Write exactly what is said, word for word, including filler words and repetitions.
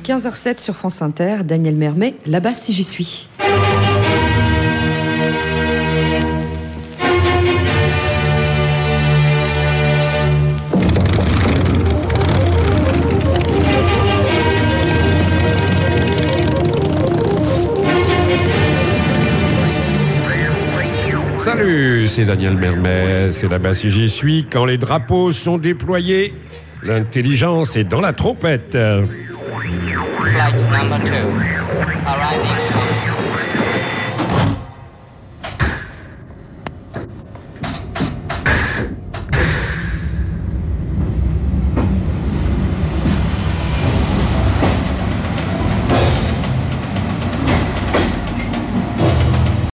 quinze heures sept sur France Inter, Daniel Mermet, là-bas si j'y suis. Salut, c'est Daniel Mermet, c'est là-bas si j'y suis. Quand les drapeaux sont déployés, l'intelligence est dans la trompette. Flight number two, arriving